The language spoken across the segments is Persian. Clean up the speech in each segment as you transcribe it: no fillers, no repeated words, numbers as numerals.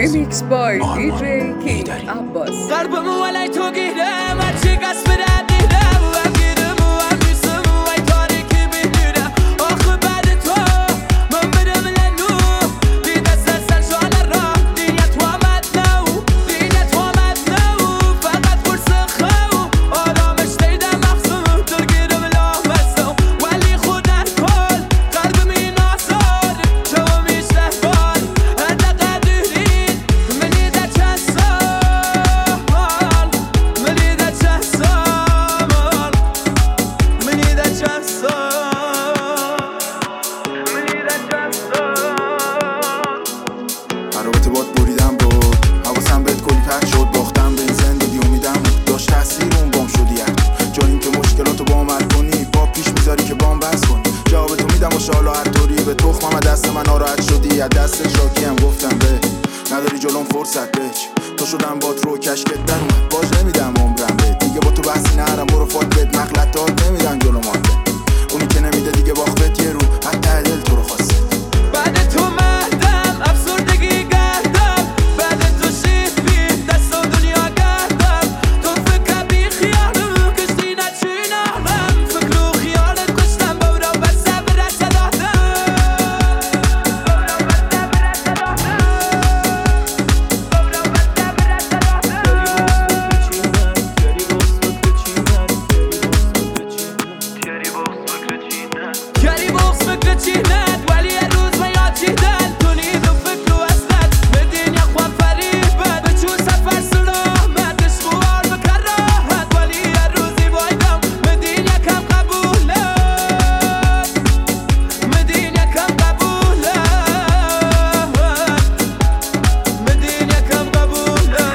Remix by DJ King Abbas. قربمو ولی تو گیرم هرچی قصد برد دیرم و گیرم و هم میسم و ای تاریکی میدونم آخه بعد تو من برم لنو دیده سرسر شوال را دینیت و آمد نو دینیت و آمد نو فقط فرس خو آرامش دیدم مخصوم در گیرم لامسو ولی خود در کل قلبمی ناسار شو میشه بار هده قدرین منی در چند سال منی در چند سال منی در چند سال منی در چند سال قرابت باد بریدم بود حواسم بهت کلی پرد شد باختم به این زندگی امیدم داشت تاثیر اون بام شدی جا این که مشکلاتو با عمل کنی با پیش میذاری که بام بس کنی جوابتو میدم و شالا هر طوری به تخمم دست من ناراحت شدی از دست شاکی هم گفتم به نداری جلوم فرصت بچ تو شدم بات رو کشکت در اومد باز نمیدم عمرم به دیگه با تو بحثی نرم برو فات بهت مغلطات نمیدن جلو مانده اونی که نمیده دیگه باخت یه رو حتی دل تو رو خواسته بعد تو مردم افسردگی گردم بعد تو شیفیم دست و دنیا گردم تو فکر بی خیالم کشتی نچی نامم فکر و خیالت کشتم بورا و صبرت دادم کری بغز فکر چینت ولی یه روز من یاد چیدن تو نید و فکر و اصلت بدین یا خواب فریبت به چون سفر سلامت اشخوار بکر راحت ولی یه روزی بایدم مدین یکم قبولت مدین یکم قبولت مدین یکم قبولت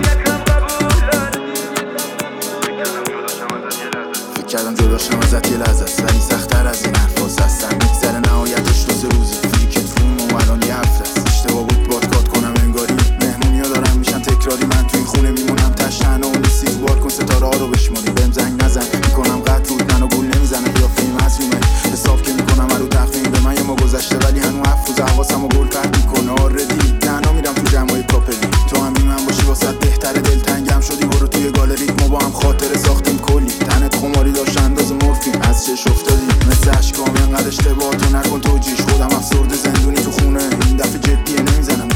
فکر کردم جداشم ازت یه لحظه است ولی سخت‌تر از این حرفاست هستم میگذره نهایتش روز روزی فریکت روم و الان یه هفته است اشتباه بود باد کات کنم انگاری مهمونیا دارم میشن تکراری من تو این خونه میمونم تشنه و نیستی تو بالکن ستاره ها رو بشماری بهم زنگ نزن میکنم قطع رود منو گول نمیزنه قیافه مظلومه حساب که میکنم رو تقویم به من یه ما گذشته ولی هنو حفظ حواسم و گل پرت میکنه آردی تنها میرم تو جمعای کاپلی تو هم بی من باشی واسه بهتره دلتنگم شدی برو توی گالریت ما با هم خاطره ساختیم کلی تنت خماری داشت انداز مورفین از چش افتادی مثل اشکام اینقدر اشتباه تو نکن توجیش خودم افسرده زندونی تو خونه این دفعه جدیه نمیزنم